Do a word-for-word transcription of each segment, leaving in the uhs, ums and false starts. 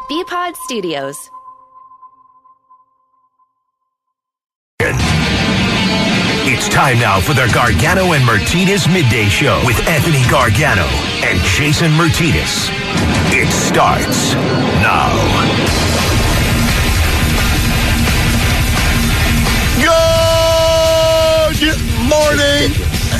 B-Pod Studios. It's time now for the Gargano and Martinez Midday Show with Anthony Gargano and Jason Martinez. It starts now. Good morning,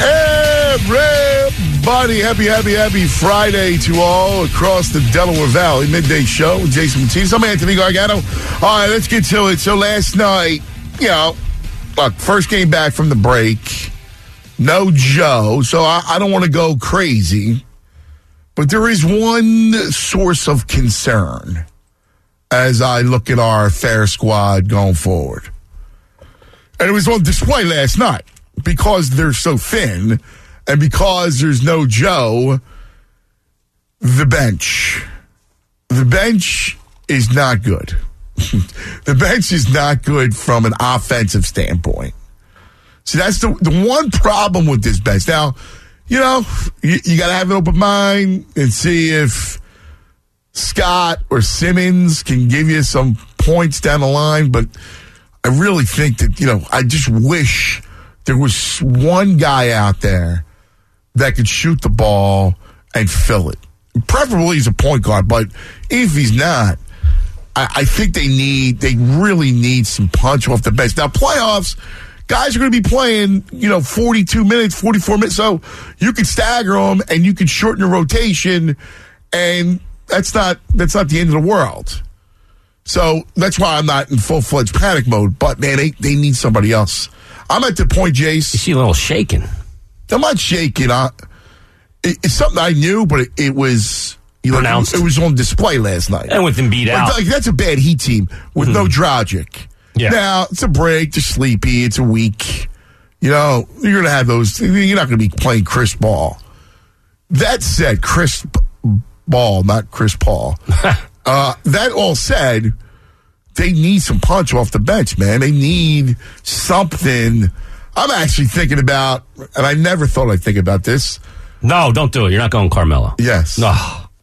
everybody. Happy, happy, happy Friday to all across the Delaware Valley. Midday Show with Jason Martinez. I'm Anthony Gargano. All right, let's get to it. So last night, you know, look, first game back from the break. No Joe, so I, I don't want to go crazy. But there is one source of concern as I look at our fair squad going forward. And it was on display last night because they're so thin and because there's no Joe, the bench. The bench is not good. The bench is not good from an offensive standpoint. So that's the, the one problem with this bench. Now, you know, you, you got to have an open mind and see if Scott or Simmons can give you some points down the line, but I really think that, you know, I just wish there was one guy out there that could shoot the ball and fill it. Preferably he's a point guard, but if he's not, I, I think they need, they really need some punch off the bench. Now, playoffs, guys are going to be playing, you know, forty-two minutes, forty-four minutes, so you could stagger them and you could shorten your rotation, and that's not, that's not the end of the world. So that's why I'm not in full-fledged panic mode. But, man, they, they need somebody else. I'm at the point, Jace. You see a little shaking. I'm not shaking. I, it, it's something I knew, but it, it was you know, pronounced. It, it was on display last night. And with them beat out. Like, that's a bad Heat team with mm-hmm. no Dragic. Yeah. Now, it's a break. They're sleepy. It's a week. You know, you're going to have those. You're not going to be playing Chris Paul. That said, Chris Ball, not Chris Paul. Uh, that all said, they need some punch off the bench, man. They need something. I'm actually thinking about, and I never thought I'd think about this. No, don't do it. You're not going Carmelo. Yes. No.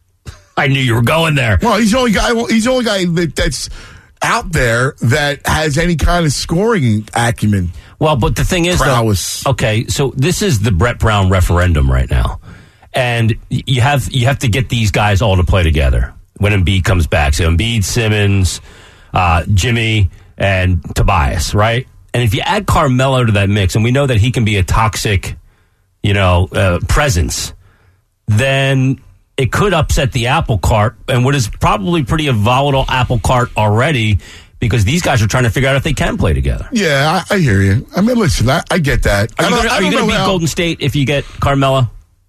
I knew you were going there. Well, he's the only guy. He's the only guy that, that's out there that has any kind of scoring acumen. Well, but the thing is, prowess. Though, okay, so this is the Brett Brown referendum right now, and you have you have to get these guys all to play together when Embiid comes back. So Embiid, Simmons, uh, Jimmy, and Tobias, right? And if you add Carmelo to that mix, and we know that he can be a toxic, you know, uh, presence, then it could upset the apple cart, and what is probably pretty a volatile apple cart already, because these guys are trying to figure out if they can play together. Yeah, I, I hear you. I mean, listen, I, I get that. Are you going to beat how, Golden State if you get Carmelo?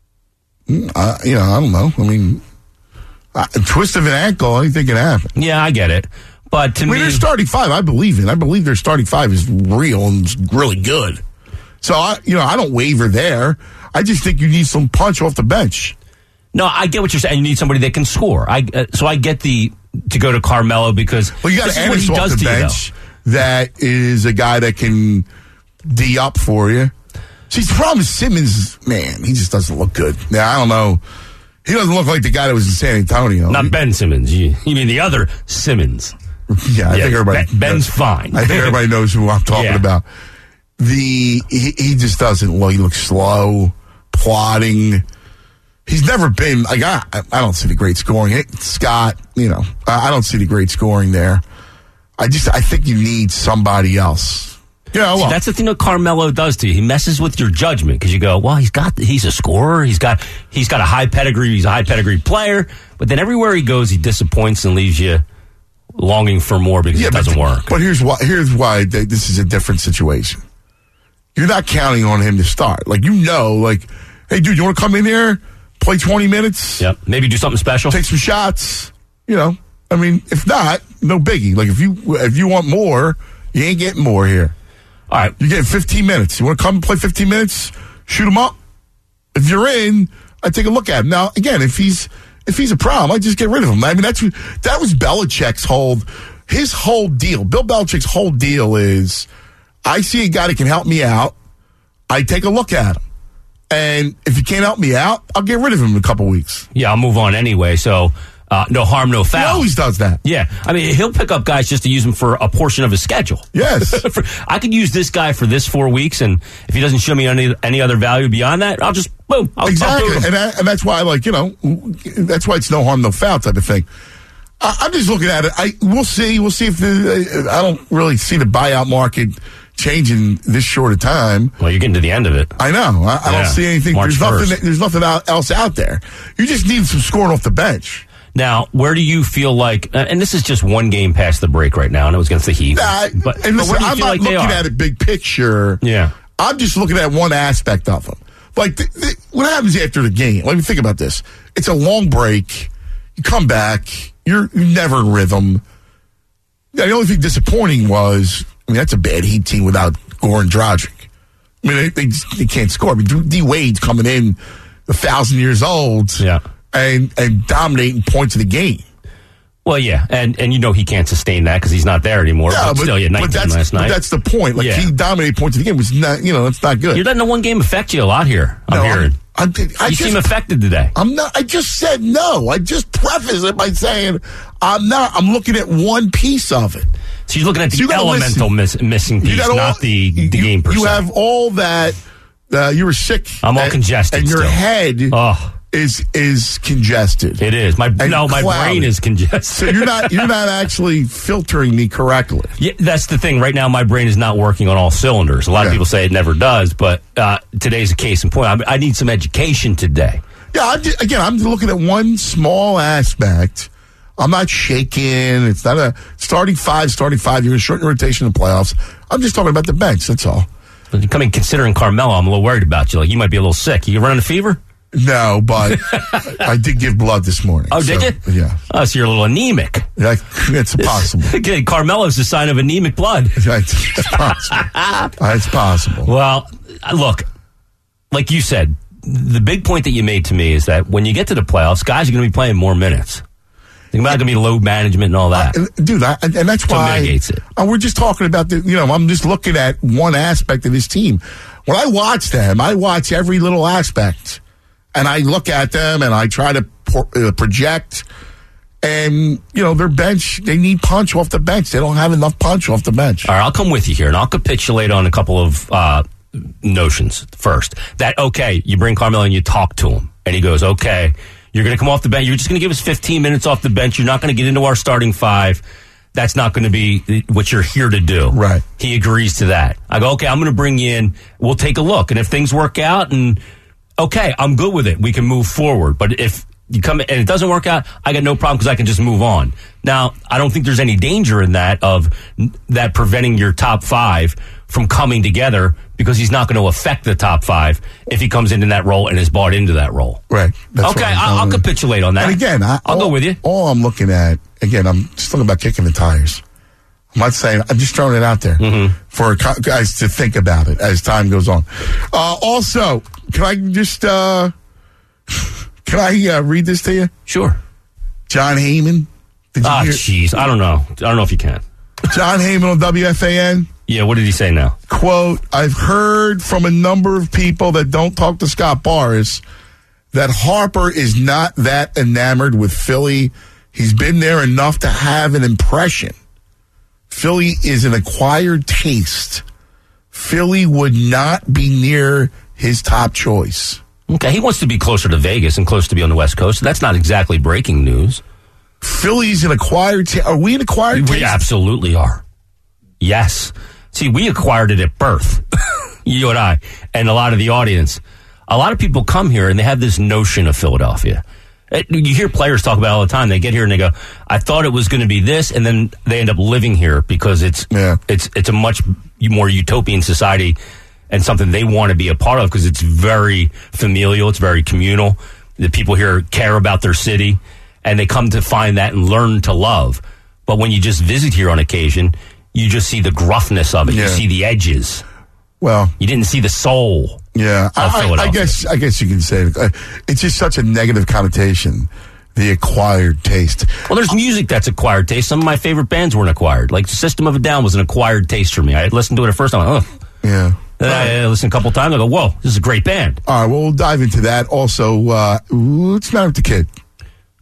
Uh, you know, I don't know. I mean, a twist of an ankle, anything can happen. Yeah, I get it. But to I mean, me, their starting five, I believe in. I believe their starting five is real and really good. So, I, you know, I don't waver there. I just think you need some punch off the bench. No, I get what you're saying. You need somebody that can score. I uh, so I get the to go to Carmelo because well, you got this is Ennis what he off does the to bench. You, that is a guy that can D up for you. See, the problem is Simmons, man, he just doesn't look good. Now, I don't know. He doesn't look like the guy that was in San Antonio. Not Ben Simmons. You, you mean the other Simmons? Yeah, I yeah, think everybody. Ben, Ben's knows, fine. I think everybody knows who I'm talking yeah. about. The he, he just doesn't look. He looks slow, plodding. He's never been like I. I don't see the great scoring. Hey, Scott, you know, I, I don't see the great scoring there. I just I think you need somebody else. Yeah, well, See, that's the thing that Carmelo does to you. He messes with your judgment because you go, well, he's got he's a scorer. He's got he's got a high pedigree. He's a high pedigree player. But then everywhere he goes, he disappoints and leaves you longing for more because yeah, it doesn't but, work. But here's why. Here's why th- this is a different situation. You're not counting on him to start. Like you know, like, hey, dude, you want to come in here, play twenty minutes? Yep. Maybe do something special. Take some shots. You know, I mean, if not, no biggie. Like if you if you want more, you ain't getting more here. All right. You're getting fifteen minutes. You want to come and play fifteen minutes? Shoot him up. If you're in, I take a look at him. Now, again, if he's if he's a problem, I just get rid of him. I mean, that's that was Belichick's whole his whole deal. Bill Belichick's whole deal is, I see a guy that can help me out. I take a look at him, and if he can't help me out, I'll get rid of him in a couple weeks. Yeah, I'll move on anyway. So Uh, no harm, no foul. He always does that. Yeah. I mean, he'll pick up guys just to use them for a portion of his schedule. Yes. for, I could use this guy for this four weeks, and if he doesn't show me any any other value beyond that, I'll just, boom. I'll, exactly. I'll and, that, and that's why, like, you know, that's why it's no harm, no foul type of thing. I, I'm just looking at it. I We'll see. We'll see if the, I don't really see the buyout market changing this short of time. Well, you're getting to the end of it. I know. I, I yeah. don't see anything. March there's first. nothing. There's nothing else out there. You just need some scoring off the bench. Now, where do you feel like, and this is just one game past the break right now, and it was against the Heat. Nah, but, and but listen, where do you I'm feel not like they looking are? at it big picture. Yeah. I'm just looking at one aspect of them. Like, th- th- what happens after the game? Let me think about this. It's a long break. You come back. You're, you're never in rhythm. The only thing disappointing was, I mean, that's a bad Heat team without Goran Dragic. I mean, they, they, they can't score. I mean, D Wade's coming in a thousand years old yeah. and, and dominating points of the game. Well, yeah, and and you know he can't sustain that because he's not there anymore. Yeah, but, but still, yeah, nineteen but that's, last night. But that's the point. Like, yeah. he dominated points of the game. It's not, you know, it's not good. You're letting the one game affect you a lot here. I'm no, hearing. I'm, I'm, I you just, seem affected today. I'm not. I just said no. I just preface it by saying I'm not. I'm looking at one piece of it. So you're looking at the So you gotta elemental miss, missing You piece, got all, not the, the you, game per You se. have all that. Uh, you were sick. I'm all and, congested and your still. head Oh. is is congested. It is. My And no, my cloudy. brain is congested. So you're not you're not actually filtering me correctly. Yeah, that's the thing. Right now, my brain is not working on all cylinders. A lot Yeah. of people say it never does, but uh, today's a case in point. I, I need some education today. Yeah, I'm just, again, I'm looking at one small aspect. I'm not shaking. It's not a starting five, starting five. You're in short rotation in the playoffs. I'm just talking about the bench. That's all. But you coming considering Carmelo, I'm a little worried about you. Like you might be a little sick. You running a fever? No, but I did give blood this morning. Oh, so, did you? Yeah. Oh, so you're a little anemic. That, it's possible. Okay, Carmelo's a sign of anemic blood. It's, it's possible. It's possible. Well, look, like you said, the big point that you made to me is that when you get to the playoffs, guys are going to be playing more minutes. Think about it, going to be load management and all that. Uh, dude, I, and that's So why. it mitigates it. Uh, we're just talking about the, you know, I'm just looking at one aspect of this team. When I watch them, I watch every little aspect. And I look at them and I try to por- uh, project. And, you know, their bench, they need punch off the bench. They don't have enough punch off the bench. All right, I'll come with you here, and I'll capitulate on a couple of uh, notions first. That, okay, you bring Carmelo and you talk to him, and he goes, okay, you're going to come off the bench. You're just going to give us fifteen minutes off the bench. You're not going to get into our starting five. That's not going to be what you're here to do. Right. He agrees to that. I go, okay, I'm going to bring you in. We'll take a look. And if things work out, and okay, I'm good with it. We can move forward. But if you come and it doesn't work out, I got no problem because I can just move on. Now, I don't think there's any danger in that of that preventing your top five from coming together because he's not going to affect the top five if he comes into that role and is bought into that role. Right. That's Okay, what I'm I'll, I'll telling you. capitulate on that. And again, I, I'll all, go with you. All I'm looking at, again, I'm just talking about kicking the tires. I'm not saying, I'm just throwing it out there Mm-hmm. for co- guys to think about it as time goes on. Uh, also, can I just, uh, can I uh, read this to you? Sure. John Heyman. Did you Ah, hear? jeez. I don't know. I don't know if you can. John Heyman on W F A N. Yeah, what did he say now? Quote, I've heard from a number of people that don't talk to Scott Boras that Harper is not that enamored with Philly. He's been there enough to have an impression. Philly is an acquired taste. Philly would not be near his top choice. Okay, he wants to be closer to Vegas and close to be on the West Coast. So that's not exactly breaking news. Philly's an acquired taste. Are we an acquired We taste? absolutely are. Yes. See, we acquired it at birth, you and I, and a lot of the audience. A lot of people come here and they have this notion of Philadelphia. It, you hear players talk about it all the time. They get here and they go, I thought it was going to be this, and then they end up living here because it's Yeah. it's it's a much more utopian society and something they want to be a part of because it's very familial, it's very communal. The people here care about their city, and they come to find that and learn to love. But when you just visit here on occasion, you just see the gruffness of it. Yeah. You see the edges. Well, You didn't see the soul. yeah, of I, I Philadelphia. guess I guess you can say it. Uh, it's just such a negative connotation. The acquired taste. Well, there's music that's acquired taste. Some of my favorite bands weren't acquired. Like System of a Down was an acquired taste for me. I listened to it at first. I'm like, oh. Yeah. Then I, I listened a couple times. I go, whoa, this is a great band. All right, well, we'll dive into that. Also, uh, what's the matter with the kid?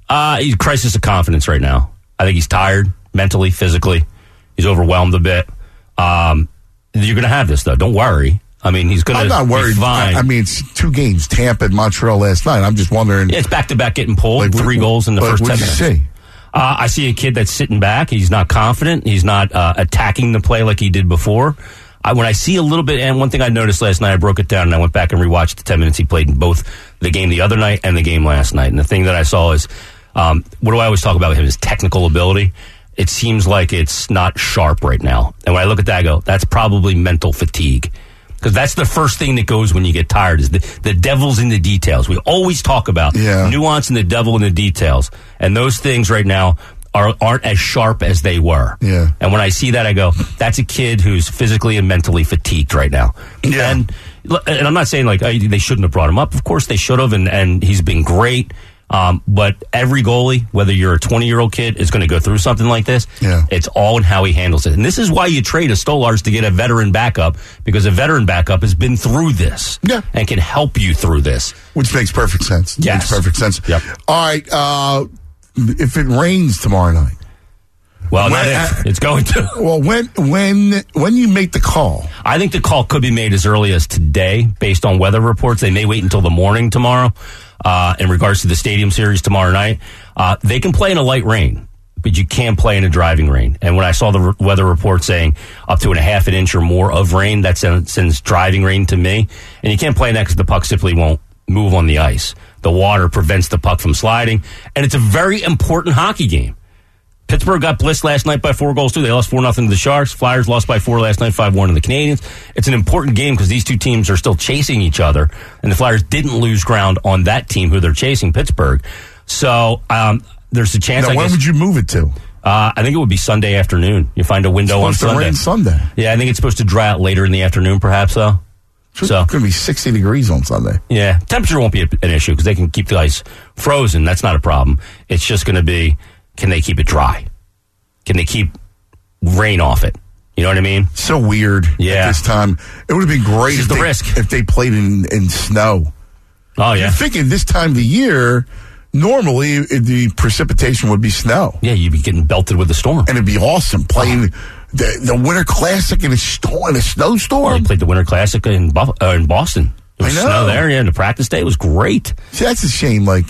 Uh, he's a crisis of confidence right now. I think he's tired mentally, physically. He's overwhelmed a bit. Um, you're going to have this, though. Don't worry. I mean, he's going to I'm not worried. be fine. I, I mean, it's two games, Tampa and Montreal last night. I'm just wondering. Yeah, it's back-to-back getting pulled, like, three what, goals in the like, first ten minutes. minutes. See? Uh, I see a kid that's sitting back. He's not confident. He's not uh, attacking the play like he did before. I, when I see a little bit, and one thing I noticed last night, I broke it down and I went back and rewatched the ten minutes he played in both the game the other night and the game last night. And the thing that I saw is, um, what do I always talk about with him, his technical ability. It seems like it's not sharp right now. And when I look at that, I go, that's probably mental fatigue. Because that's the first thing that goes when you get tired is the, the devil's in the details. We always talk about yeah. nuance and the devil in the details. And those things right now are, aren't as sharp as they were. Yeah. And when I see that, I go, that's a kid who's physically and mentally fatigued right now. Yeah. And, and I'm not saying like oh, they shouldn't have brought him up. Of course they should have, and, and he's been great. Um, but every goalie, whether you're a twenty-year-old kid, is going to go through something like this. Yeah. It's all in how he handles it. And this is why you trade a Stolarz to get a veteran backup, because a veteran backup has been through this yeah. and can help you through this. Which makes perfect sense. Yes. Makes perfect sense. Yep. All right. Uh, if it rains tomorrow night. Well, when, not if. Uh, It's going to. Well, when when when you make the call. I think the call could be made as early as today based on weather reports. They may wait until the morning tomorrow uh, in regards to the Stadium Series tomorrow night. Uh, they can play in a light rain, but you can't play in a driving rain. And when I saw the re- weather report saying up to a half an inch or more of rain, that sends, sends driving rain to me. And you can't play in that because the puck simply won't move on the ice. The water prevents the puck from sliding. And it's a very important hockey game. Pittsburgh got blitzed last night by four goals, too. They lost four nothing to the Sharks. Flyers lost by four last night, five one to the Canadians. It's an important game because these two teams are still chasing each other, and the Flyers didn't lose ground on that team who they're chasing, Pittsburgh. So um, there's a chance, now, I when guess, would you move it to? Uh, I think it would be Sunday afternoon. You find a window on It's supposed Sunday. to rain Sunday. Yeah, I think it's supposed to dry out later in the afternoon, perhaps, though. It's So going to be sixty degrees on Sunday. Yeah, temperature won't be a, an issue because they can keep the ice frozen. That's not a problem. It's just going to be, can they keep it dry? Can they keep rain off it? You know what I mean? So weird Yeah. at this time. It would have been great This is if the they, risk. if they played in, in snow. Oh, yeah. You're thinking this time of the year, normally it- the precipitation would be snow. Yeah, you'd be getting belted with the storm. And it'd be awesome playing the, the Winter Classic in a, storm, in a They snowstorm. played the Winter Classic in, Buff- uh, in Boston. There was I know. snow there, yeah, and the practice day was great. See, that's a shame. Like,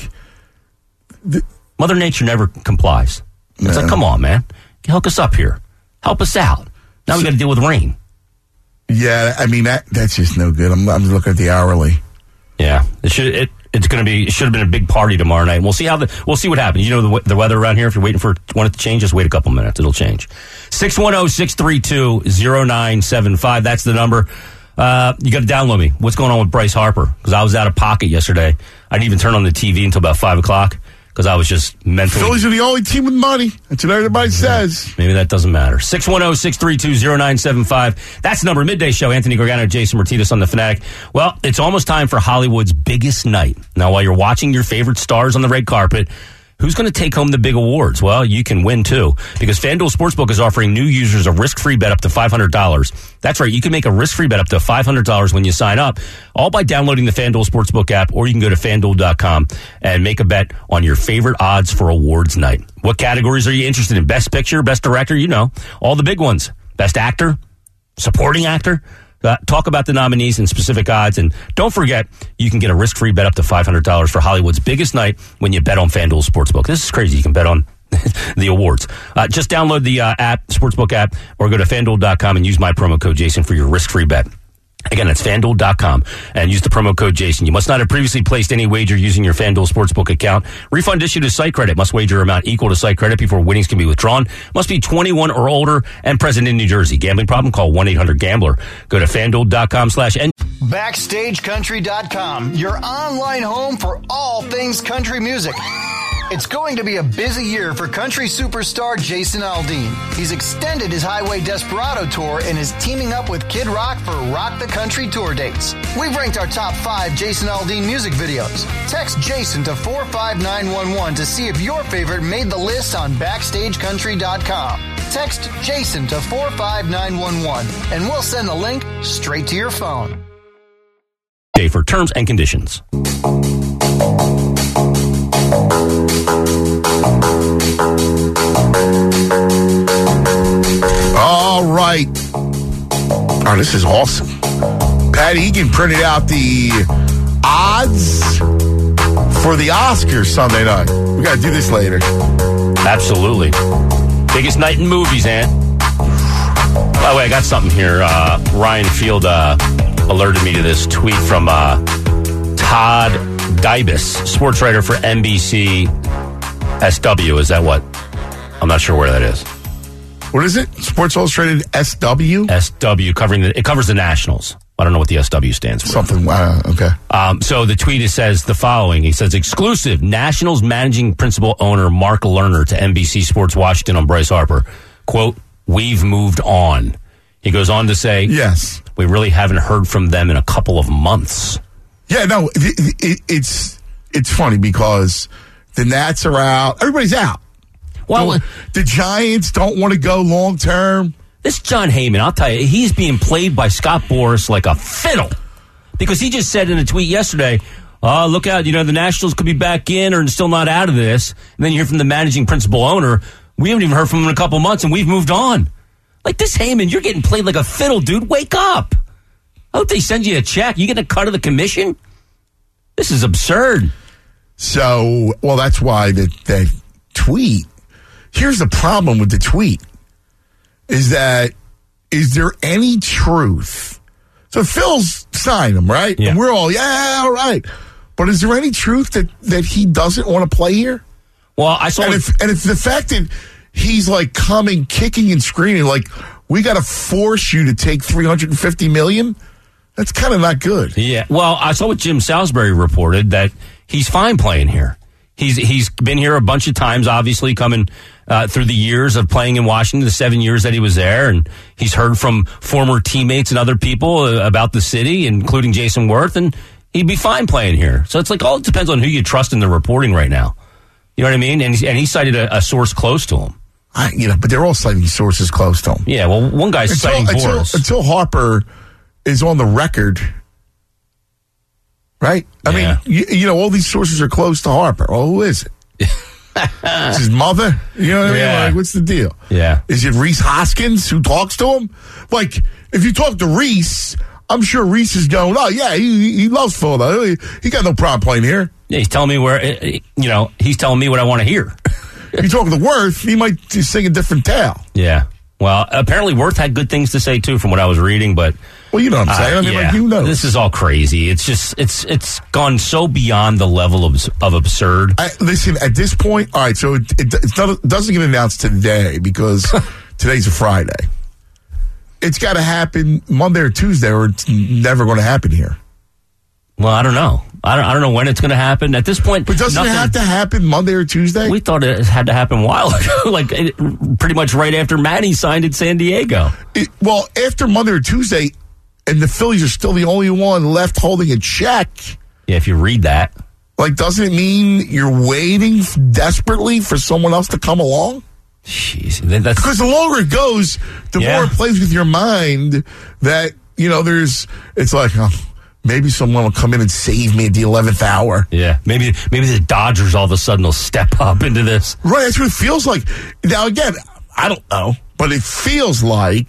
Mother Nature never complies. It's No. like, come on, man. Hook us up here. Help us out. Now we got to deal with rain. yeah, I mean, that that's just no good. I'm, I'm looking at the hourly. Yeah, it should. It, it's going to be. It should have been a big party tomorrow night. We'll see how the. We'll see what happens. You know the, w- the weather around here. If you're waiting for want it to change, just wait a couple minutes. It'll change. six one zero, six three two, zero nine seven five. That's the number. Uh, you got to download me. What's going on with Bryce Harper? Because I was out of pocket yesterday. I didn't even turn on the T V until about five o'clock because I was just mentally. Phillies are the only team with money. That's what everybody says. Maybe that doesn't matter. six one zero, six three two, zero nine seven five. That's the number. Midday Show. Anthony Gargano, Jason Martinez on The Fanatic. Well, it's almost time for Hollywood's biggest night. Now, while you're watching your favorite stars on the red carpet, who's going to take home the big awards? Well, you can win, too, because FanDuel Sportsbook is offering new users a risk-free bet up to five hundred dollars. That's right. You can make a risk-free bet up to five hundred dollars when you sign up, all by downloading the FanDuel Sportsbook app, or you can go to FanDuel dot com and make a bet on your favorite odds for awards night. What categories are you interested in? Best Picture, Best Director, you know, all the big ones. Best Actor, Supporting Actor. Uh, talk about the nominees and specific odds. And don't forget, you can get a risk-free bet up to five hundred dollars for Hollywood's biggest night when you bet on FanDuel Sportsbook. This is crazy. You can bet on the awards. Uh, just download the uh, app, Sportsbook app, or go to FanDuel dot com and use my promo code Jason for your risk-free bet. Again, that's FanDuel dot com and use the promo code Jason. You must not have previously placed any wager using your FanDuel Sportsbook account. Refund issued to site credit. Must wager amount equal to site credit before winnings can be withdrawn. Must be twenty-one or older and present in New Jersey. Gambling problem? Call one eight hundred gambler. Go to FanDuel dot com slash N. Backstage Country dot com, your online home for all things country music. It's going to be a busy year for country superstar Jason Aldean. He's extended his Highway Desperado tour and is teaming up with Kid Rock for Rock the Country tour dates. We've ranked our top five Jason Aldean music videos. Text Jason to four five nine one one to see if your favorite made the list on Backstage Country dot com. Text Jason to four five nine one one and we'll send the link straight to your phone. For terms and conditions. this is awesome. Pat Egan printed out the odds for the Oscars Sunday night. We got to do this later. Absolutely. Biggest night in movies, Ant. By the way, I got something here. Uh, Ryan Field uh, alerted me to this tweet from uh, Todd Dybus, sports writer for N B C S W. Is that what? I'm not sure where that is. What is it? Sports Illustrated S W? S W, covering the, it covers the Nationals. I don't know what the S W stands for. Something, uh, okay. Um, so the tweet says the following. He says, exclusive, Nationals managing principal owner Mark Lerner to N B C Sports Washington on Bryce Harper. Quote, we've moved on. He goes on to say, yes, we really haven't heard from them in a couple of months. Yeah, no, it, it, it's it's funny because the Nats are out. Everybody's out. Well, the, the Giants don't want to go long term. This John Heyman, I'll tell you, he's being played by Scott Boras like a fiddle. Because he just said in a tweet yesterday, oh, look out, you know, the Nationals could be back in or still not out of this. And then you hear from the managing principal owner, we haven't even heard from him in a couple months and we've moved on. Like this Heyman, you're getting played like a fiddle, dude. Wake up. I hope they send you a check. You get a cut of the commission? This is absurd. So, well, that's why the, the tweet. Here's the problem with the tweet. Is that, is there any truth? So Phil's signed him, right? Yeah. And we're all, yeah, all right. But is there any truth that, that he doesn't want to play here? Well, I saw... And if, and if the fact that he's like coming, kicking and screaming, like, we got to force you to take three hundred fifty million dollars, that's kind of not good. Yeah. Well, I saw what Jim Salisbury reported, that he's fine playing here. He's He's been here a bunch of times, obviously, coming... Uh, through the years of playing in Washington, the seven years that he was there, and he's heard from former teammates and other people uh, about the city, including Jason Wirth, and he'd be fine playing here. So it's like all it depends on who you trust in the reporting right now. You know what I mean? And, and he cited a, a source close to him. I, you know, but they're all citing sources close to him. Yeah, well, one guy's until, citing until, Boras. Until Harper is on the record, right? I Yeah. mean, you, you know, all these sources are close to Harper. Well, who is it? It's his mother? You know what I Yeah. mean? Like, what's the deal? Yeah. Is it Reese Hoskins who talks to him? Like, if you talk to Reese, I'm sure Reese is going, oh, yeah, he, he loves Phil, though. He, he got no problem playing here. Yeah, he's telling me where, you know, he's telling me what I want to hear. If you talk to Wirth, he might just sing a different tale. Yeah. Well, apparently Wirth had good things to say, too, from what I was reading, but... Well, you know what I'm saying. Uh, I mean, yeah. like, you know. This is all crazy. It's just, it's it's gone so beyond the level of, of absurd. I, listen, at this point, all right, so it, it, it's not, it doesn't get announced today because today's a Friday. It's got to happen Monday or Tuesday or it's never going to happen here. Well, I don't know. I don't, I don't know when it's going to happen. At this point, But doesn't nothing, it have to happen Monday or Tuesday? we thought it had to happen a while ago, like it, pretty much right after Manny signed at San Diego. It, well, after Monday or Tuesday, and the Phillies are still the only one left holding a check, Yeah, if you read that. like, doesn't it mean you're waiting desperately for someone else to come along? Jeez, that's Because the longer it goes, the Yeah. more it plays with your mind that, you know, there's, it's like, oh, maybe someone will come in and save me at the eleventh hour. yeah. Maybe maybe the Dodgers all of a sudden will step up into this. Right, that's what it feels like. Now, again, I don't know, but it feels like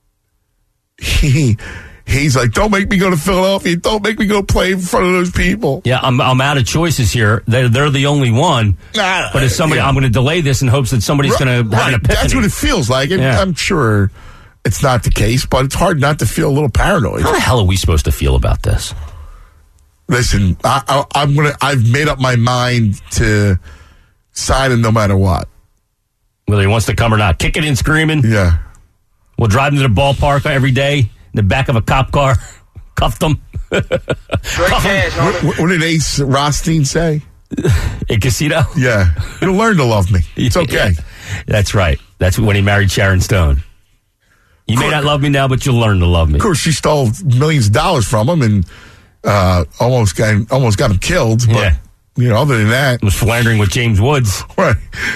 he he's like, don't make me go to Philadelphia. Don't make me go play in front of those people. Yeah, I'm I'm out of choices here. They're they're the only one. Nah, But if somebody, yeah. I'm going to delay this in hopes that somebody's Right, going to have an right, epiphany. that's what it feels like. And Yeah. I'm sure it's not the case, but it's hard not to feel a little paranoid. How the hell are we supposed to feel about this? Listen, I, I, I'm gonna. I've made up my mind to sign him no matter what. Whether he wants to come or not, kicking and screaming. Yeah. We'll drive him to the ballpark every day in the back of a cop car, cuff them. Straight cash, What, homie. what, what did Ace Rothstein say? A casino. Yeah, you'll learn to love me. It's okay. That's right. That's when he married Sharon Stone. You may not love me now, but you'll learn to love me. Of course, she stole millions of dollars from him and uh, almost got almost got him killed. But Yeah. you know, other than that, Was philandering with James Woods. right?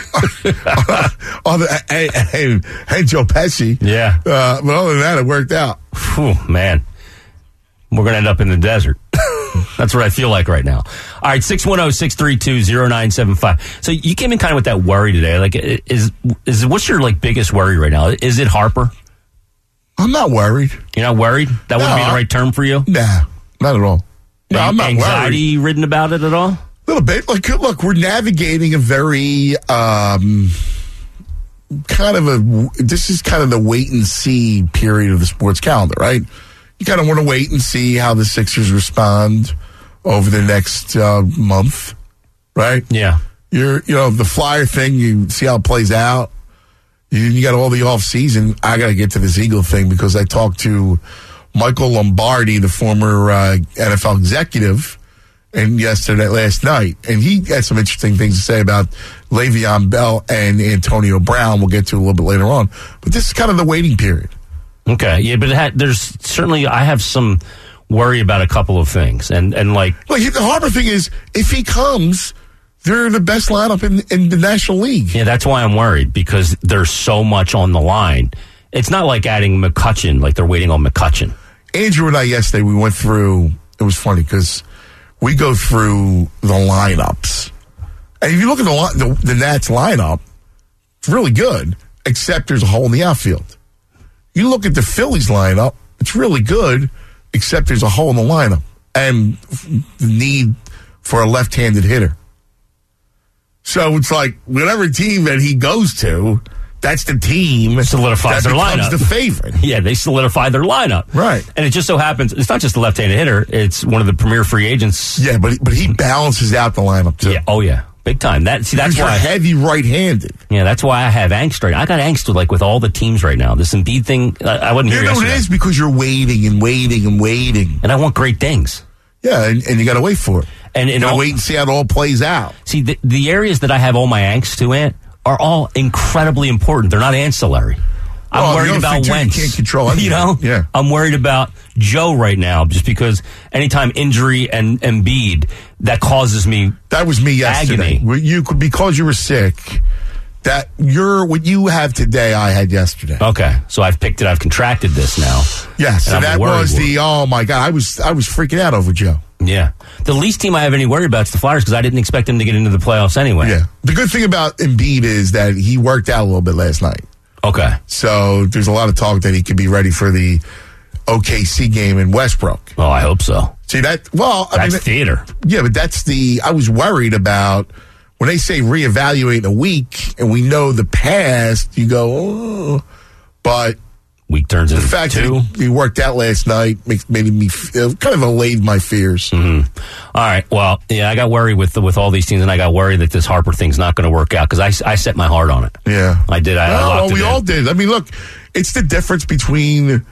other and, and, and Joe Pesci. Yeah. Uh, but other than that, it worked out. Whew, man. We're going to end up in the desert. That's what I feel like right now. All right, six one zero, six three two, zero nine seven five. So you came in kind of with that worry today. Like, is is what's your like biggest worry right now? Is it Harper? I'm not worried. You're not worried? That wouldn't No, be the right term for you? Nah, not at all. No, Are you I'm not anxiety worried. ridden about it at all? A little bit. Like, look, we're navigating a very um, kind of a. This is kind of the wait and see period of the sports calendar, right? You kind of want to wait and see how the Sixers respond over the next uh, month, right? Yeah. You're, you know, the Flyer thing. You see how it plays out. You, you got all the off season. I got to get to this Eagle thing because I talked to Michael Lombardi, the former uh, N F L executive, and yesterday, last night, and he had some interesting things to say about Le'Veon Bell and Antonio Brown. We'll get to a little bit later on, but this is kind of the waiting period. Okay, yeah, but it had, there's certainly I have some worry about a couple of things, and and like, Well, the Harper thing is, if he comes, they're the best lineup in in the National League. yeah, that's why I'm worried because there's so much on the line. It's not like adding McCutcheon, like they're waiting on McCutcheon. Andrew and I yesterday we went through. It was funny because we go through the lineups, and if you look at the li- the, the Nats lineup, it's really good, except there's a hole in the outfield. You look at the Phillies lineup, it's really good, except there's a hole in the lineup and the need for a left-handed hitter. So it's like whatever team that he goes to, that's the team Solidifies that their becomes lineup. the favorite. Yeah, they solidify their lineup. Right. And it just so happens, it's not just a left-handed hitter, it's one of the premier free agents. Yeah, but but he balances out the lineup too. Yeah, oh yeah, big time. That See, that's Because why. you're heavy right-handed. Yeah, that's why I have angst right now. I got angst with, like with all the teams right now. This Embiid thing, I, I wasn't You here know what yesterday. it is? Because you're waiting and waiting and waiting. And I want great things. Yeah, and, and you got to wait for it. And You in got to all, wait and see how it all plays out. see, the, the areas that I have all my angst to, Ant, are all incredibly important. They're not ancillary. I'm Well, the worried other about thing, too, you Wentz. can't control anything. You know? Yeah. I'm worried about Joe right now just because anytime injury and Embiid, that causes me That was me yesterday. agony. Where You could, because you were sick. That you're what you have today. I had yesterday. Okay, so I've picked it. I've contracted this now. Yes, And and I'm that worried was with the. Oh my God, I was I was freaking out over Joe. Yeah. The least team I have any worry about is the Flyers because I didn't expect them to get into the playoffs anyway. Yeah. The good thing about Embiid is that he worked out a little bit last night. Okay. So there's a lot of talk that he could be ready for the O K C game in Westbrook. Well, I hope so. See that? Well, I That's mean, theater. yeah, but that's the. I was worried about when they say reevaluate in a week, and we know the past. You go, oh, but Week turns the into fact two. that he, he worked out last night makes made me feel, kind of allayed my fears. Mm-hmm. All right. Well, yeah, I got worried with with all these teams, and I got worried that this Harper thing's not going to work out because I, I set my heart on it. Yeah, I did. I, I well, locked well, it we in. all did. I mean, look, it's the difference between,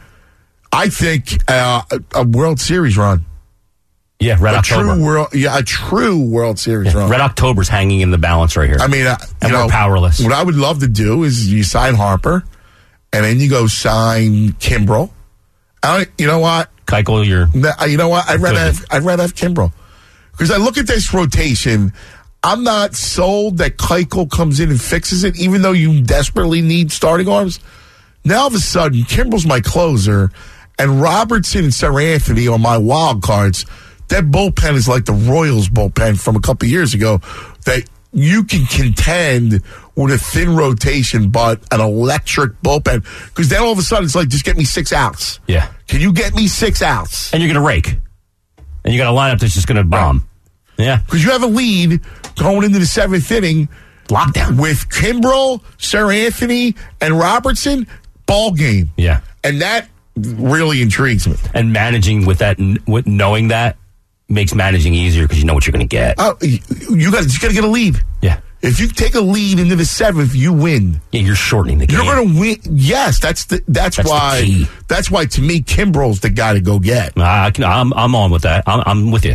I think, uh, a, a World Series run, Yeah, Red a October. true world, yeah, a true World Series run. Red October's hanging in the balance right here. I mean, uh, And you we're know, powerless. What I would love to do is you sign Harper, and then you go sign Kimbrel. I, you know what? Keuchel, you're No, You know what? I'd rather Good. have, I'd rather have Kimbrel because I look at this rotation. I'm not sold that Keuchel comes in and fixes it, even though you desperately need starting arms. Now all of a sudden, Kimbrel's my closer, and Robertson and Sir Anthony are my wild cards. That bullpen is like the Royals bullpen from a couple of years ago. That you can contend with a thin rotation, but an electric bullpen. Because then all of a sudden, it's like, just get me six outs. yeah, Can you get me six outs? and you're going to rake, and you got a lineup that's just going to bomb. Yeah, Because you have a lead going into the seventh inning lockdown. with Kimbrel, Sir Anthony, and Robertson. Ball game. Yeah, And that really intrigues me. and managing with that, with knowing that makes managing easier because you know what you're going to get. Oh, you you got you got to get a lead. Yeah, If you take a lead into the seventh, you win. yeah, you're shortening the game. You're going to win. Yes, that's the that's, That's the why. key. That's why to me, Kimbrel's the guy to go get. I can, I'm, I'm on with that. I'm, I'm with you.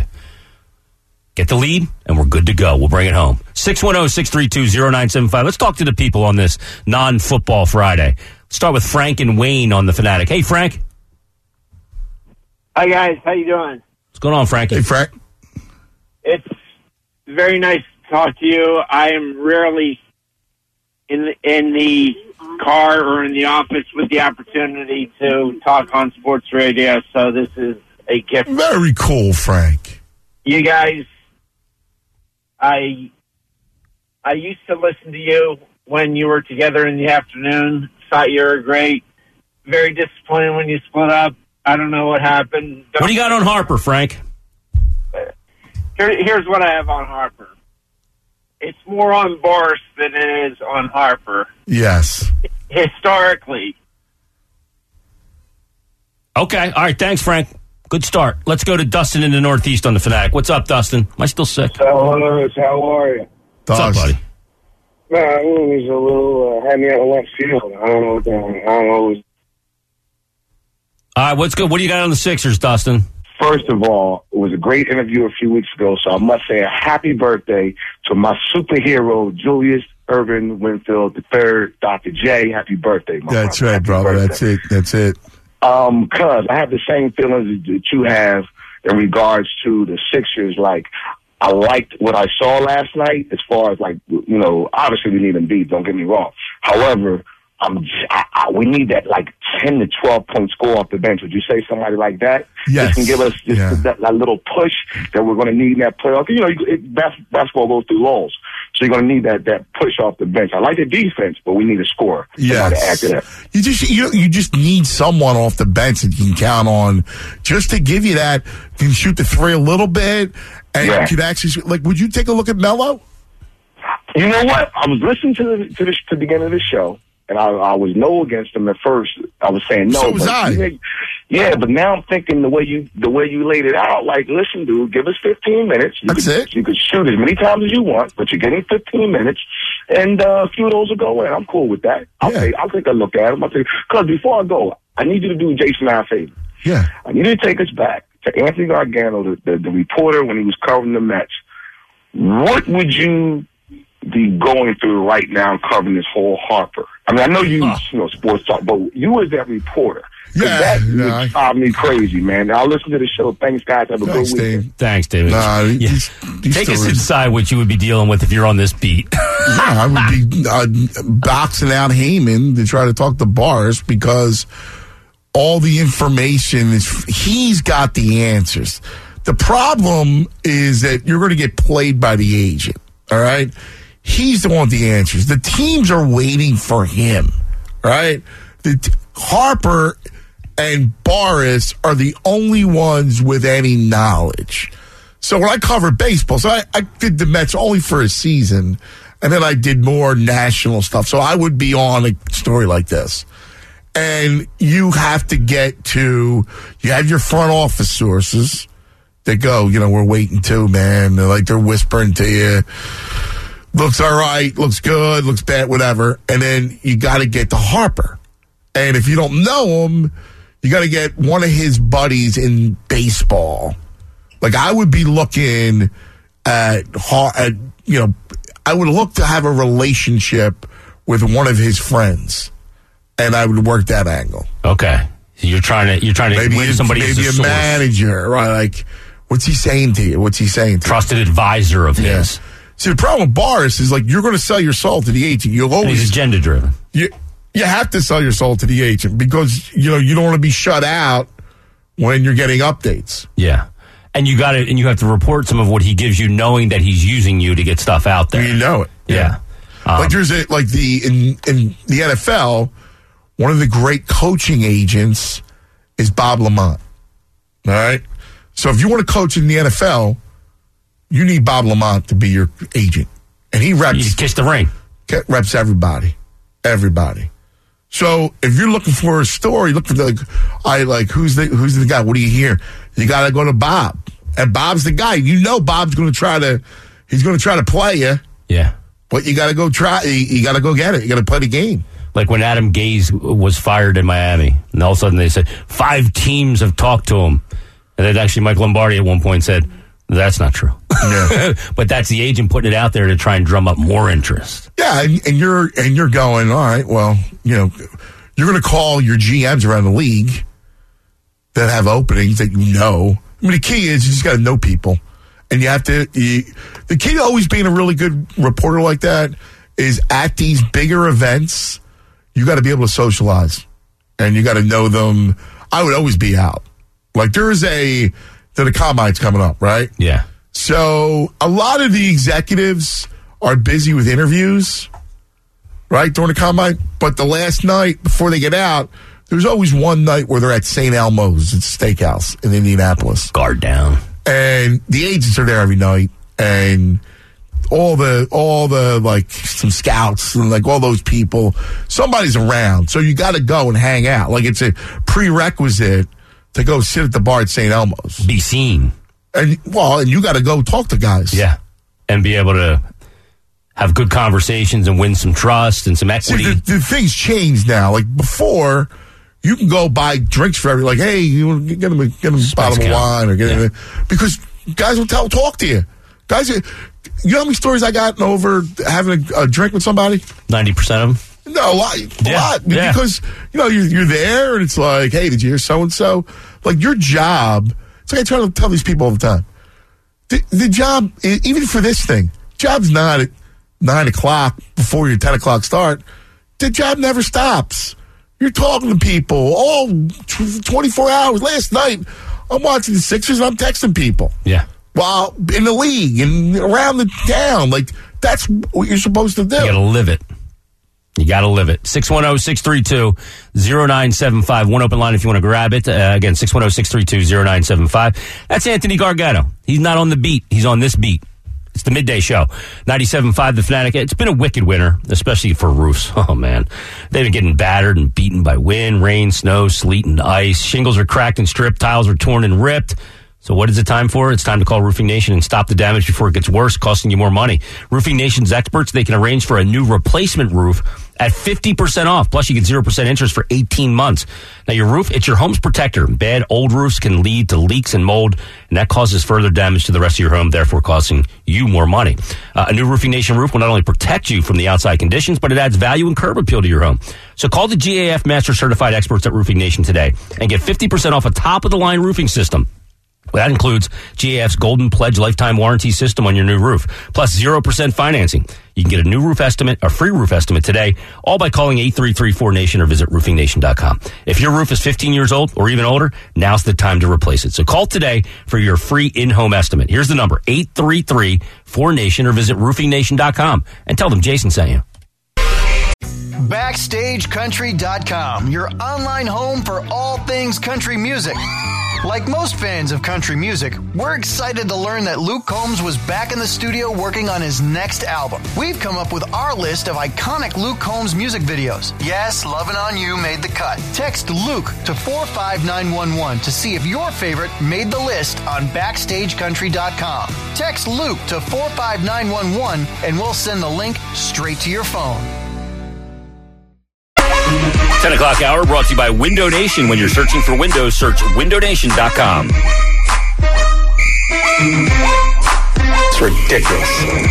Get the lead, and we're good to go. We'll bring it home. six one zero, six three two, zero nine seven five. Let's talk to the people on this non-football Friday. Let's start with Frank and Wayne on the Fanatic. Hey, Frank. Hi, guys. How you doing? What's going on, Frankie? Hey, Frank. It's very nice to talk to you. I am rarely in the, in the car or in the office with the opportunity to talk on sports radio, so this is a gift. Very cool, Frank. You guys, I I used to listen to you when you were together in the afternoon. Thought you were great. very disappointed when you split up. I don't know what happened. Don't What do you got on Harper, Frank? Here, here's what I have on Harper. It's more on Boris than it is on Harper. Yes. Historically. Okay. All right. Thanks, Frank. Good start. Let's go to Dustin in the Northeast on the Fanatic. What's up, Dustin? Am I still sick? Hello, how are you? What's up, buddy? No, it was a little, uh, had me on the left field. I don't know what the, I don't know. What was... All right. What's good? What do you got on the Sixers, Dustin? First of all, it was a great interview a few weeks ago, so I must say a happy birthday to my superhero, Julius Irvin Winfield the third, Doctor J. Happy birthday, my That's brother. right, Happy brother. birthday. That's it. That's it. Um, cause I have the same feelings that you have in regards to the Sixers. Like, I liked what I saw last night as far as, like, you know, obviously we need Embiid, don't get me wrong. However, I'm, I, I, we need that, like, ten to twelve point score off the bench. Would you say somebody like that? Yes. Just can give us just Yeah. that, that little push that we're going to need in that playoff. You know, it, bas- basketball goes through lulls. So you're going to need that, that push off the bench. I like the defense, but we need a score. Somebody to add to that. Yes. You just you you just need someone off the bench that you can count on just to give you that, can shoot the three a little bit, and Yeah. you could actually shoot- like. Would you take a look at Melo? You know what? I was listening to the to the, to the beginning of the show, and I, I was no against him at first. I was saying no. So was but I. you make- Yeah, but now I'm thinking the way you the way you laid it out. Like, listen, dude, give us fifteen minutes. You That's could, it. You could shoot as many times as you want, but you're getting fifteen minutes, and uh, a few of those will go in. I'm cool with that. I'll Yeah. take I'll take a look at them. I'll take because before I go, I need you to do Jason and I a favor. Yeah. I need you to take us back to Anthony Gargano, the, the, the reporter, when he was covering the Mets. What would you be going through right now covering this whole Harper? I mean, I know you, Huh. you know, sports talk, but you as that reporter. 'Cause Yeah, that yeah, I- would drive me crazy, man. I'll listen to the show. Thanks, guys. Have a Thanks, good weekend. Dave. Thanks, David. Nah, Yeah. he's- he's Take still us is. inside what you would be dealing with if you're on this beat. Yeah, I would be uh, boxing out Heyman to try to talk to Boris because all the information is he's got the answers. The problem is that you're going to get played by the agent. All right, he's the one with the answers. The teams are waiting for him. All right, the t- Harper and Boris are the only ones with any knowledge. So when I covered baseball, so I, I did the Mets only for a season, and then I did more national stuff. So I would be on a story like this. And you have to get to, you have your front office sources that go, you know, we're waiting too, man. They're like, they're whispering to you. Looks all right, looks good, looks bad, whatever. And then you got to get to Harper. And if you don't know him, you got to get one of his buddies in baseball. Like, I would be looking at, at, you know, I would look to have a relationship with one of his friends, and I would work that angle. Okay. So you're trying to you're trying to Maybe, win a- somebody as maybe a a source. manager, right? Like, what's he saying to you? What's he saying to Trusted advisor of you? Yeah. his. See, the problem with Boris is, like, you're going to sell your soul to the agent. You'll And he's always agenda driven. you, you have to sell your soul to the agent because, you know, you don't want to be shut out when you're getting updates. Yeah. And you got to and you have to report some of what he gives you, knowing that he's using you to get stuff out there. You know it. Yeah. Um, Like there's a, like the in in the N F L, one of the great coaching agents is Bob Lamont. All right. So if you want to coach in the N F L, you need Bob Lamont to be your agent, and he you reps kiss the ring. reps everybody, everybody. So if you're looking for a story, look for the like, I like who's the who's the guy? What do you hear? You got to go to Bob, and Bob's the guy. You know Bob's going to try to he's going to try to play you. Yeah. But you got to go try. You, you got to go get it. You got to play the game. Like when Adam Gase was fired in Miami, and all of a sudden they said five teams have talked to him, and then actually Mike Lombardi at one point said that's not true. Yeah, But that's the agent putting it out there to try and drum up more interest. yeah, and, and you're and you're going. All right. Well, you know, you're going to call your G Ms around the league that have openings that you know. I mean, the key is you just got to know people, and you have to. You, the key to always being a really good reporter like that is at these bigger events, you got to be able to socialize, and you got to know them. I would always be out. Like there is a the combine's coming up, right? Yeah. So a lot of the executives are busy with interviews, right, during the combine. But the last night before they get out, there's always one night where they're at Saint Elmo's. It's a steakhouse in Indianapolis. Guard down. And the agents are there every night, and all the, all the, like, some scouts and, like, all those people, somebody's around. So you got to go and hang out. Like, it's a prerequisite to go sit at the bar at Saint Elmo's. Be seen. And, well, and you got to go talk to guys. Yeah. And be able to have good conversations and win some trust and some equity. See, the, the things change now. Like, before, you can go buy drinks for every, like, hey, you want to get them a, get them a bottle of wine or get yeah. them a, because guys will tell, talk to you. Guys, you know how many stories I got over having a, a drink with somebody? ninety percent of them? No, a lot. A yeah. lot. Yeah. Because, you know, you're, you're there and it's like, hey, did you hear so-and-so? Like, your job, it's like I try to tell these people all the time. The, the job, even for this thing, job's not at nine o'clock before your ten o'clock start. The job never stops. You're talking to people all twenty-four hours. Last night, I'm watching the Sixers and I'm texting people. Yeah. While in the league and around the town. Like, that's what you're supposed to do. You got to live it. You got to live it. six one zero, six three two, zero nine seven five. One open line if you want to grab it. Uh, again, six one zero, six three two, zero nine seven five. That's Anthony Gargano. He's not on the beat. He's on this beat. It's the Midday Show. ninety-seven point five The Fanatic. It's been a wicked winter, especially for roofs. Oh, man. They've been getting battered and beaten by wind, rain, snow, sleet, and ice. Shingles are cracked and stripped. Tiles are torn and ripped. So what is it time for? It's time to call Roofing Nation and stop the damage before it gets worse, costing you more money. Roofing Nation's experts, they can arrange for a new replacement roof at fifty percent off. Plus, you get zero percent interest for eighteen months. Now, your roof, it's your home's protector. Bad old roofs can lead to leaks and mold, and that causes further damage to the rest of your home, therefore costing you more money. Uh, a new Roofing Nation roof will not only protect you from the outside conditions, but it adds value and curb appeal to your home. So call the G A F Master Certified experts at Roofing Nation today and get fifty percent off a top-of-the-line roofing system. That includes G A F's Golden Pledge lifetime warranty system on your new roof, plus zero percent financing. You can get a new roof estimate, a free roof estimate today, all by calling eight three three four nation or visit roofing nation dot com. If your roof is fifteen years old or even older, now's the time to replace it. So call today for your free in-home estimate. Here's the number, eight three three four nation or visit roofing nation dot com and tell them Jason sent you. backstage country dot com, your online home for all things country music. Like most fans of country music, we're excited to learn that Luke Combs was back in the studio working on his next album. We've come up with our list of iconic Luke Combs music videos. Yes, Lovin' On You made the cut. Text Luke to four five nine one one to see if your favorite made the list on backstage country dot com. Text Luke to four five nine one one and we'll send the link straight to your phone. ten o'clock hour brought to you by Window Nation. When you're searching for windows, search window nation dot com. It's ridiculous.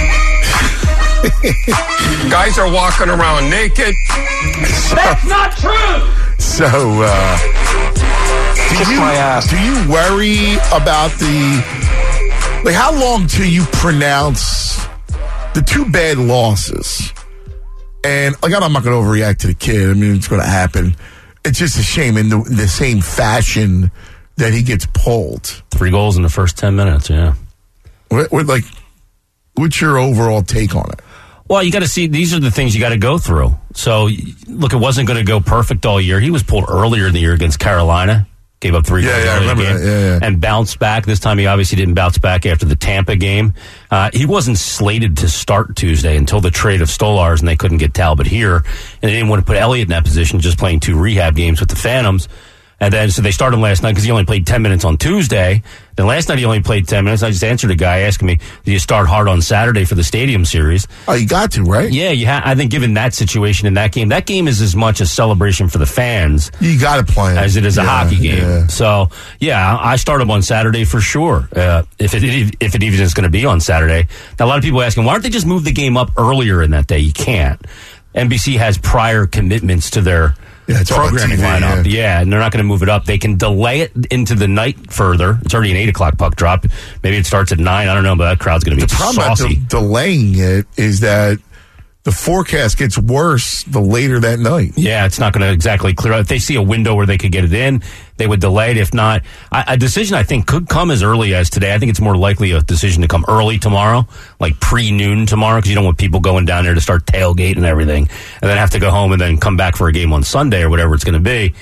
Guys are walking around naked. That's not true! So, uh, do Kiss you, my ass. do you worry about the, like, how long till you pronounce the two bad losses? And, like, I'm not going to overreact to the kid. I mean, it's going to happen. It's just a shame in the, in the same fashion that he gets pulled. Three goals in the first ten minutes, yeah. What, what, like, what's your overall take on it? Well, you got to see, these are the things you got to go through. So, look, it wasn't going to go perfect all year. He was pulled earlier in the year against Carolina. Gave up three Yeah, goals yeah, I early in the remember game, that. Yeah, yeah. and bounced back. This time he obviously didn't bounce back after the Tampa game. Uh, he wasn't slated to start Tuesday until the trade of Stolars, and they couldn't get Talbot here. And they didn't want to put Elliott in that position, just playing two rehab games with the Phantoms. And then, so they started him last night because he only played ten minutes on Tuesday. Then last night he only played ten minutes. I just answered a guy asking me, do you start hard on Saturday for the Stadium Series? Oh, you got to, right? Yeah, you ha- I think given that situation in that game, that game is as much a celebration for the fans You got to play it. as it is a Yeah, hockey game. yeah. So, yeah, I start him on Saturday for sure, uh, if it if it even is going to be on Saturday. Now, a lot of people are asking, why don't they just move the game up earlier in that day? You can't. N B C has prior commitments to their Yeah, it's all on programming T V, lineup. yeah. Yeah, and they're not going to move it up. They can delay it into the night further. It's already an eight o'clock puck drop. Maybe it starts at nine. I don't know, but that crowd's going to be The problem about saucy. de- delaying it is that the forecast gets worse the later that night. Yeah, it's not going to exactly clear out. If they see a window where they could get it in, they would delay it. If not, I, a decision I think could come as early as today. I think it's more likely a decision to come early tomorrow, like pre-noon tomorrow, because you don't want people going down there to start tailgate and everything, and then have to go home and then come back for a game on Sunday or whatever it's going to be.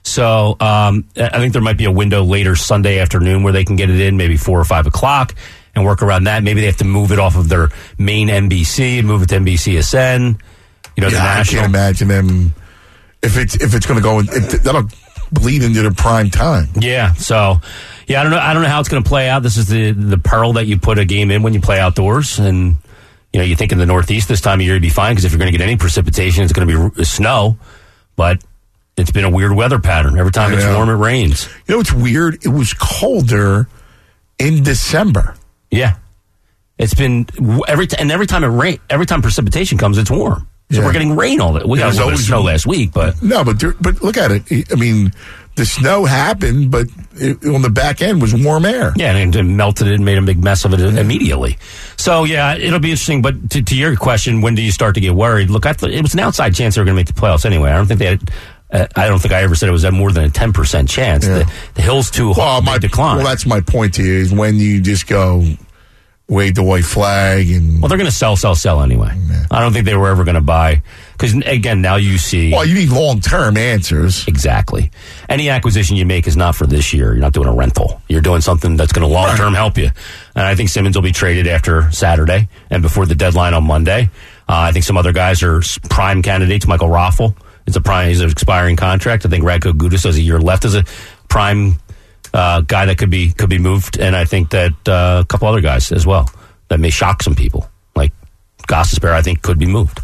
So um, I think there might be a window later Sunday afternoon where they can get it in, maybe four or five o'clock, and work around that. Maybe they have to move it off of their main N B C and move it to N B C S N. You know, yeah, the national. I can't imagine them if it's if it's going to go. If that'll bleed into the prime time. Yeah. So yeah, I don't know. I don't know how it's going to play out. This is the the peril that you put a game in when you play outdoors, and you know you think in the Northeast this time of year you'd be fine because if you're going to get any precipitation, it's going to be snow, but. It's been a weird weather pattern. Every time it's warm, it rains. You know what's weird? It was colder in December. Yeah, it's been every t- and every time it rain, every time precipitation comes, it's warm. So yeah. we're getting rain all the. We got a little bit of snow last week, but no, but there, but look at it. I mean, the snow happened, but it, on the back end was warm air. Yeah, and it melted it and made a big mess of it yeah. immediately. So yeah, it'll be interesting. But to, to your question, when do you start to get worried? Look, I th- it was an outside chance they were going to make the playoffs anyway. I don't think they had. Uh, I don't think I ever said it was at more than a ten percent chance. Yeah. The, the hill's too high well, to decline. Well, that's my point to you, is when you just go wave the white flag. and Well, they're going to sell, sell, sell anyway. Yeah. I don't think they were ever going to buy. Because, again, now you see... Well, you need long-term answers. Exactly. Any acquisition you make is not for this year. You're not doing a rental. You're doing something that's going to long-term right. help you. And I think Simmons will be traded after Saturday and before the deadline on Monday. Uh, I think some other guys are prime candidates. Michael Raffel. It's a prime. He's an expiring contract. I think Radko Gudas has a year left as a prime uh, guy that could be could be moved, and I think that uh, a couple other guys as well that may shock some people, like Gostisbehere. I think could be moved.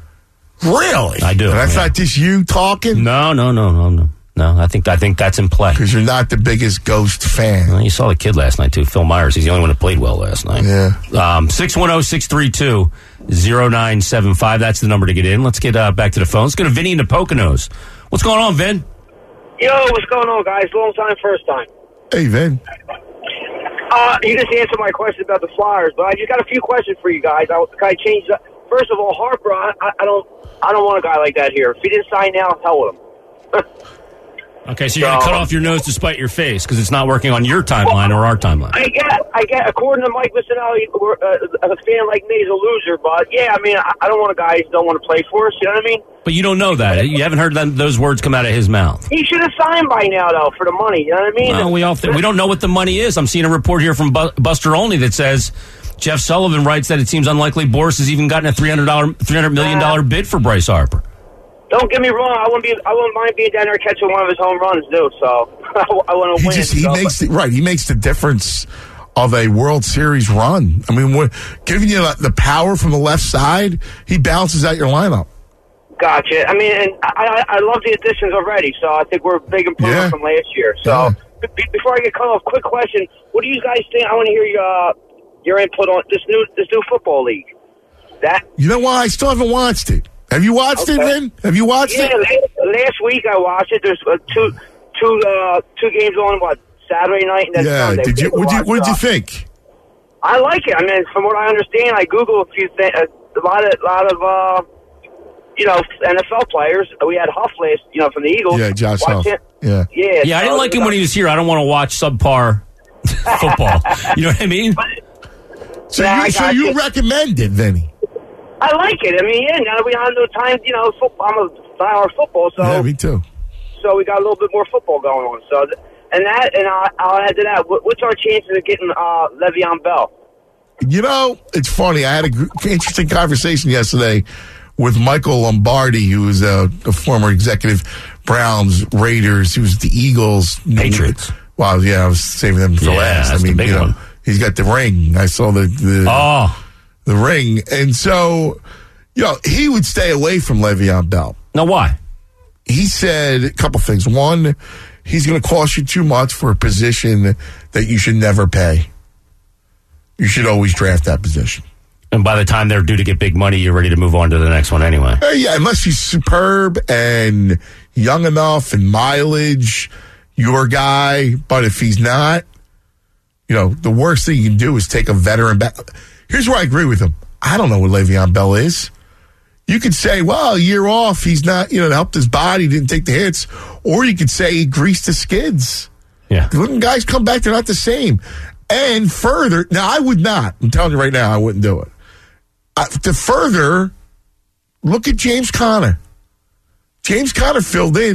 Really? I do. And that's yeah. not just you talking. No, no, no, no, no. No, I think I think that's in play. Because you're not the biggest Ghost fan. Well, you saw the kid last night, too. Phil Myers. He's the only one that played well last night. Yeah. Um, six one zero, six three two, zero nine seven five. That's the number to get in. Let's get uh, back to the phone. Let's go to Vinny in the Poconos. What's going on, Vin? Yo, what's going on, guys? Long time, first time. Hey, Vin. Uh, you just answered my question about the Flyers, but I just got a few questions for you guys. I, can I change that? First of all, Harper, I, I don't I don't want a guy like that here. If he didn't sign now, hell with him. Okay, so you're going to cut off your nose to spite your face because it's not working on your timeline or our timeline. I get, I get. According to Mike Missinelli, uh, a fan like me is a loser. But yeah, I mean, I, I don't want a guy who don't want to play for us. You know what I mean? But you don't know that. You haven't heard them, those words come out of his mouth. He should have signed by now, though, for the money. You know what I mean? Well, we all th- we don't know what the money is. I'm seeing a report here from Bu- Buster Olney that says Jeff Sullivan writes that it seems unlikely Boris has even gotten a three hundred dollars, three hundred million dollars uh, bid for Bryce Harper. Don't get me wrong. I wouldn't be. I wouldn't mind being down there catching one of his home runs, too. So I want to he win. Just, he so. makes the, right. He makes the difference of a World Series run. I mean, what, giving you the power from the left side, he balances out your lineup. Gotcha. I mean, and I, I, I love the additions already. So I think we're a big improvement yeah. from last year. So yeah. b- before I get cut off, quick question: what do you guys think? I want to hear your uh, your input on this new this new football league. That you know why I still haven't watched it. Have you watched okay. it, Vin? Have you watched yeah, it? Yeah, last week I watched it. There's uh, two, two, uh, two games on what Saturday night and then yeah. Sunday. Did you? What did you, what did you think? I like it. I mean, from what I understand, I Googled a few things. A lot of, lot of, uh, you know, N F L players. We had Huff last, you know, from the Eagles. Yeah, Josh Huff. Yeah, yeah. Yeah. Yeah, I didn't like him when he was here. I don't want to watch subpar football. You know what I mean? So yeah, you, so you, you recommend it, Vinny? I like it. I mean, yeah, now we have no time, you know, football, I'm a fan of football, so. Yeah, me too. So we got a little bit more football going on. So, and that, and I'll, I'll add to that, what's our chances of getting uh, Le'Veon Bell? You know, it's funny. I had an interesting conversation yesterday with Michael Lombardi, who is a, a former executive, Browns, Raiders. He was the Eagles. Patriots. Well, yeah, I was saving them for yeah, last. That's I mean, the big you know, one. He's got the ring. I saw the, the oh. the ring. And so, you know, he would stay away from Le'Veon Bell. Now, why? He said a couple things. One, he's going to cost you too much for a position that you should never pay. You should always draft that position. And by the time they're due to get big money, you're ready to move on to the next one anyway. Uh, yeah, unless he's superb and young enough and mileage, your guy. But if he's not, you know, the worst thing you can do is take a veteran back. Here's where I agree with him. I don't know what Le'Veon Bell is. You could say, well, a year off, he's not, you know, helped his body, didn't take the hits. Or you could say he greased the skids. Yeah. When guys come back, they're not the same. And further, now I would not. I'm telling you right now, I wouldn't do it. Uh, to further, look at James Conner. James Conner filled in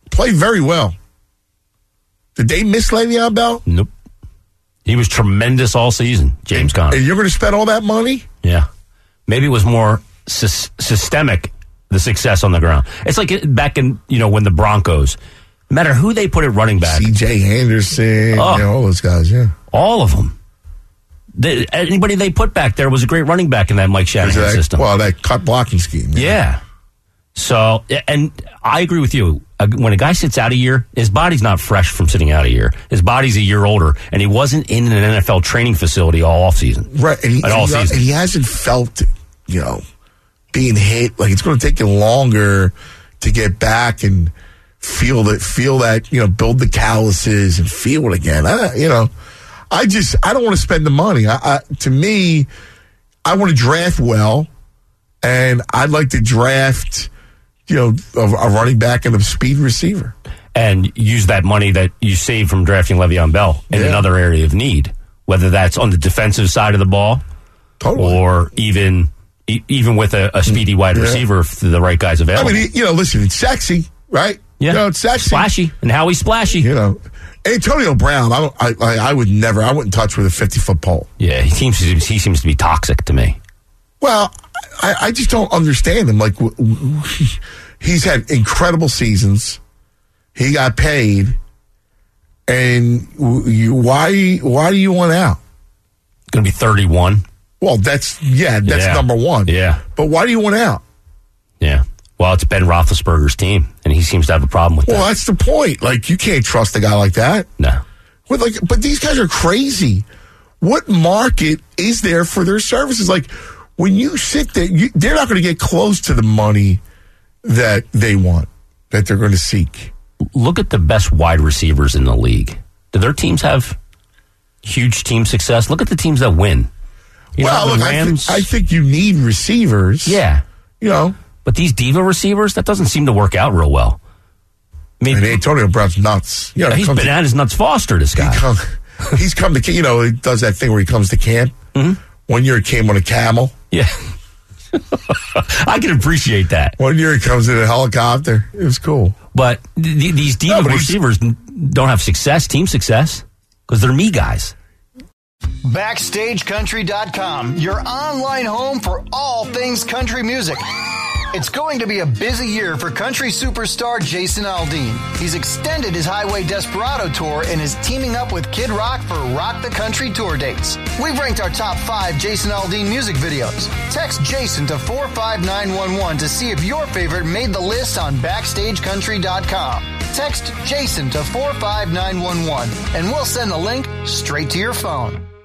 Played very well. Did they miss Le'Veon Bell? Nope. He was tremendous all season, James Conner. And you're going to spend all that money? Yeah. Maybe it was more sy- systemic, the success on the ground. It's like back in, you know, when the Broncos, no matter who they put at running back. C J Anderson, oh, you know, all those guys, yeah. All of them. They, anybody they put back there was a great running back in that Mike Shanahan that, system. Well, that cut blocking scheme. Yeah. yeah. So, and I agree with you. When a guy sits out a year, his body's not fresh from sitting out a year. His body's a year older, and he wasn't in an N F L training facility all offseason. Right, and he, all and, season. and he hasn't felt, you know, being hit. Like, it's going to take you longer to get back and feel that, feel that, you know, build the calluses and feel it again. I, you know, I just, I don't want to spend the money. I, I, to me, I want to draft well, and I'd like to draft, you know, a, a running back and a speed receiver. And use that money that you save from drafting Le'Veon Bell in yeah. another area of need, whether that's on the defensive side of the ball totally. or even e- even with a, a speedy wide yeah. receiver if the right guy's available. I mean, you know, listen, it's sexy, right? Yeah, you know, it's sexy. Splashy. And how he's splashy. You know, Antonio Brown, I, don't, I, I, I would never, I wouldn't touch with a fifty-foot pole. Yeah, he seems, to, he seems to be toxic to me. Well, I, I just don't understand him. Like, w- w- he's had incredible seasons. He got paid, and you, why? Why do you want out? Going to be thirty-one. Well, that's yeah, that's yeah. number one. Yeah, but why do you want out? Yeah. Well, it's Ben Roethlisberger's team, and he seems to have a problem with well, that. Well, that's the point. Like, you can't trust a guy like that. No. But like, but these guys are crazy. What market is there for their services? Like, when you sit there, you, they're not going to get close to the money that they want, that they're going to seek. Look at the best wide receivers in the league. Do their teams have huge team success? Look at the teams that win. You well, know, look, Rams, I, th- I think you need receivers. Yeah. You know. But these diva receivers, that doesn't seem to work out real well. I mean, and Antonio Brown's nuts. You know, he's bananas to, nuts Foster, this guy. He come, he's come to, you know, he does that thing where he comes to camp. Mm-hmm. One year he came on a camel. Yeah. I can appreciate that. One year he comes in a helicopter. It was cool. But th- these diva no, receivers don't have success, team success, because they're me guys. Backstage Country dot com, your online home for all things country music. It's going to be a busy year for country superstar Jason Aldean. He's extended his Highway Desperado tour and is teaming up with Kid Rock for Rock the Country tour dates. We've ranked our top five Jason Aldean music videos. Text Jason to four five nine one one to see if your favorite made the list on Backstage Country dot com. Text Jason to four five nine one one and we'll send the link straight to your phone.